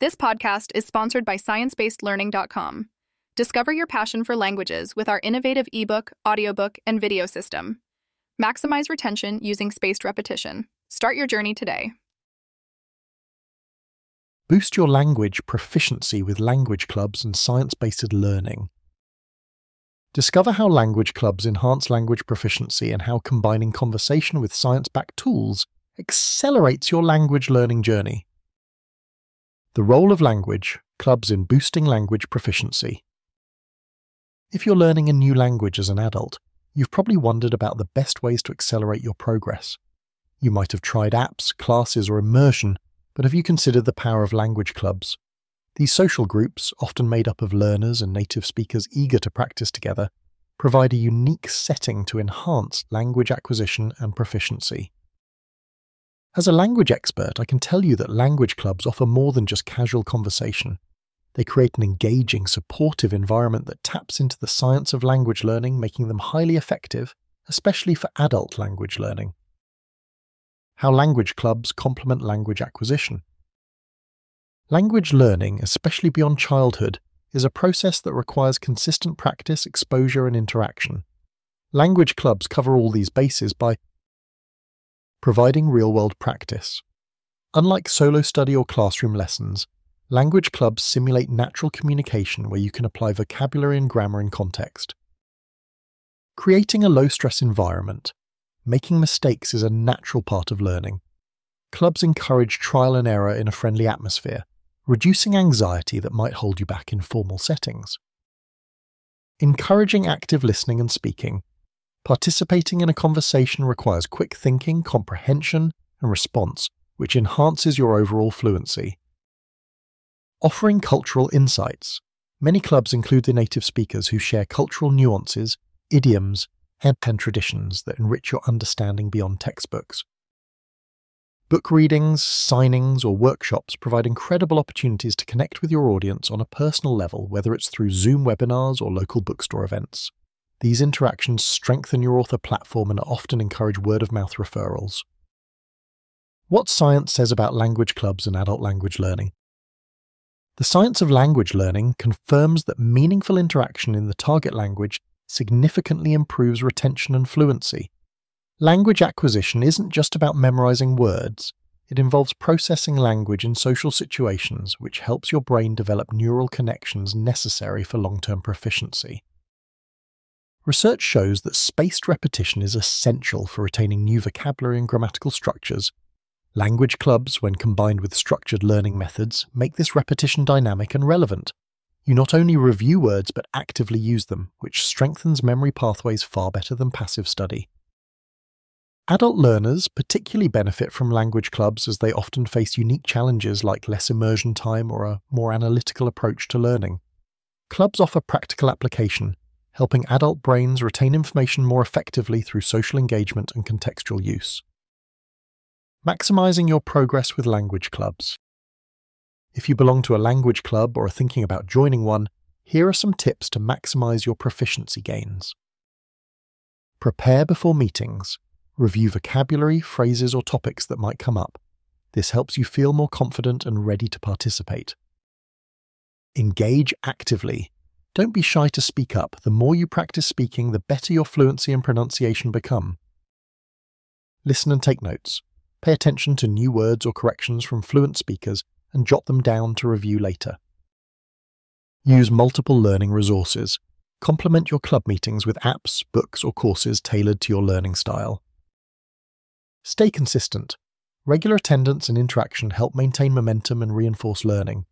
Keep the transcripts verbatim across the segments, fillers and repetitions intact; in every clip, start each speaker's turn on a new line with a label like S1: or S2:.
S1: This podcast is sponsored by science based learning dot com. Discover your passion for languages with our innovative ebook, audiobook, and video system. Maximize retention using spaced repetition. Start your journey today.
S2: Boost your language proficiency with language clubs and science-based learning. Discover how language clubs enhance language proficiency and how combining conversation with science-backed tools accelerates your language learning journey. The role of language clubs in boosting language proficiency. If you're learning a new language as an adult, you've probably wondered about the best ways to accelerate your progress. You might have tried apps, classes, or immersion, but have you considered the power of language clubs? These social groups, often made up of learners and native speakers eager to practice together, provide a unique setting to enhance language acquisition and proficiency. As a language expert, I can tell you that language clubs offer more than just casual conversation. They create an engaging, supportive environment that taps into the science of language learning, making them highly effective, especially for adult language learning. How language clubs complement language acquisition. Language learning, especially beyond childhood, is a process that requires consistent practice, exposure, and interaction. Language clubs cover all these bases by providing real-world practice. Unlike solo study or classroom lessons, language clubs simulate natural communication where you can apply vocabulary and grammar in context. Creating a low-stress environment. Making mistakes is a natural part of learning. Clubs encourage trial and error in a friendly atmosphere, reducing anxiety that might hold you back in formal settings. Encouraging active listening and speaking. Participating in a conversation requires quick thinking, comprehension, and response, which enhances your overall fluency. Offering cultural insights. Many clubs include the native speakers who share cultural nuances, idioms, and traditions that enrich your understanding beyond textbooks. Book readings, signings, or workshops provide incredible opportunities to connect with your audience on a personal level, whether it's through Zoom webinars or local bookstore events. These interactions strengthen your author platform and often encourage word-of-mouth referrals. What science says about language clubs and adult language learning? The science of language learning confirms that meaningful interaction in the target language significantly improves retention and fluency. Language acquisition isn't just about memorizing words. It involves processing language in social situations, which helps your brain develop neural connections necessary for long-term proficiency. Research shows that spaced repetition is essential for retaining new vocabulary and grammatical structures. Language clubs, when combined with structured learning methods, make this repetition dynamic and relevant. You not only review words but actively use them, which strengthens memory pathways far better than passive study. Adult learners particularly benefit from language clubs as they often face unique challenges like less immersion time or a more analytical approach to learning. Clubs offer practical application, helping adult brains retain information more effectively through social engagement and contextual use. Maximizing your progress with language clubs. If you belong to a language club or are thinking about joining one, here are some tips to maximize your proficiency gains. Prepare before meetings. Review vocabulary, phrases, or topics that might come up. This helps you feel more confident and ready to participate. Engage actively. Don't be shy to speak up. The more you practice speaking, the better your fluency and pronunciation become. Listen and take notes. Pay attention to new words or corrections from fluent speakers and jot them down to review later. Use multiple learning resources. Complement your club meetings with apps, books, or courses tailored to your learning style. Stay consistent. Regular attendance and interaction help maintain momentum and reinforce learning.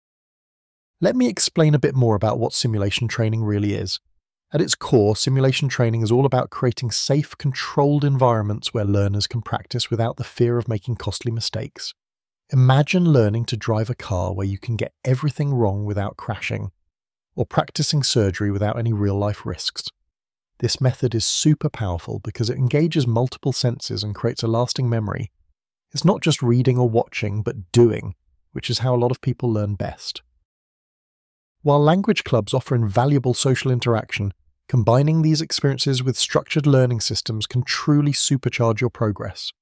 S2: Let me explain a bit more about what simulation training really is. At its core, simulation training is all about creating safe, controlled environments where learners can practice without the fear of making costly mistakes. Imagine learning to drive a car where you can get everything wrong without crashing, or practicing surgery without any real-life risks. This method is super powerful because it engages multiple senses and creates a lasting memory. It's not just reading or watching, but doing, which is how a lot of people learn best. While language clubs offer invaluable social interaction, combining these experiences with structured learning systems can truly supercharge your progress.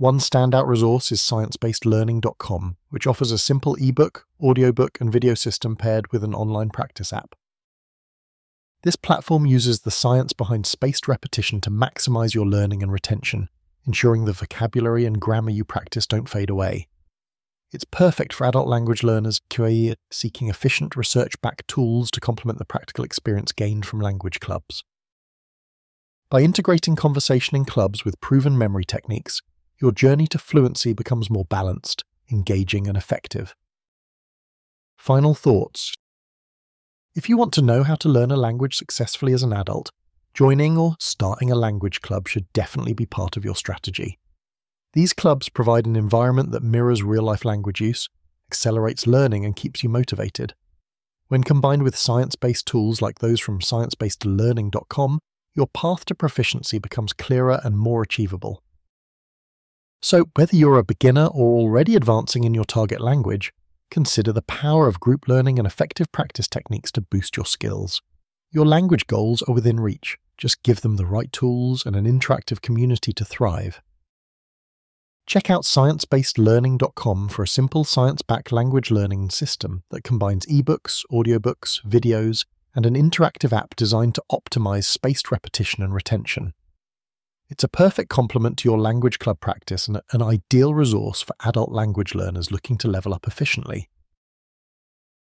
S2: One standout resource is science based learning dot com, which offers a simple ebook, audiobook, and video system paired with an online practice app. This platform uses the science behind spaced repetition to maximize your learning and retention, ensuring the vocabulary and grammar you practice don't fade away. It's perfect for adult language learners seeking efficient research-backed tools to complement the practical experience gained from language clubs. By integrating conversation in clubs with proven memory techniques, your journey to fluency becomes more balanced, engaging, and effective. Final thoughts. If you want to know how to learn a language successfully as an adult, joining or starting a language club should definitely be part of your strategy. These clubs provide an environment that mirrors real-life language use, accelerates learning, and keeps you motivated. When combined with science-based tools like those from science based learning dot com, your path to proficiency becomes clearer and more achievable. So, whether you're a beginner or already advancing in your target language, consider the power of group learning and effective practice techniques to boost your skills. Your language goals are within reach. Just give them the right tools and an interactive community to thrive. Check out science based learning dot com for a simple science-backed language learning system that combines ebooks, audiobooks, videos, and an interactive app designed to optimize spaced repetition and retention. It's a perfect complement to your language club practice and an ideal resource for adult language learners looking to level up efficiently.